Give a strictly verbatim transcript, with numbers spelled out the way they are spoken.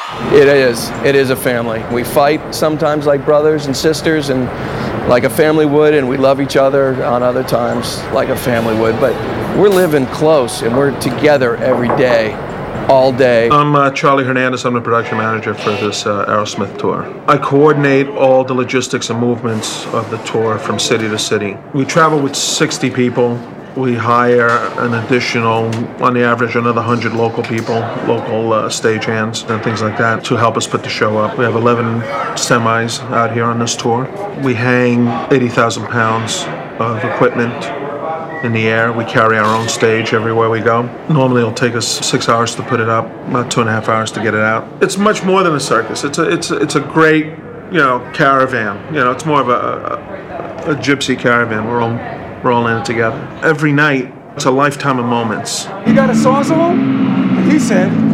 It is. It is a family. We fight sometimes like brothers and sisters and like a family would, and we love each other on other times like a family would. But we're living close, and we're together every day, all day. I'm uh, Charlie Hernandez. I'm the production manager for this uh, Aerosmith tour. I coordinate all the logistics and movements of the tour from city to city. We travel with sixty people. We hire an additional, on the average, another one hundred local people, local uh, stagehands and things like that to help us put the show up. We have eleven semis out here on this tour. We hang eighty thousand pounds of equipment in the air. We carry our own stage everywhere we go. Normally it'll take us six hours to put it up, about two and a half hours to get it out. It's much more than a circus. It's a, it's a, it's a great, you know, caravan. You know, it's more of a, a, a gypsy caravan. We're all We're all in it together. Every night, it's a lifetime of moments. You got a sawzall? He said,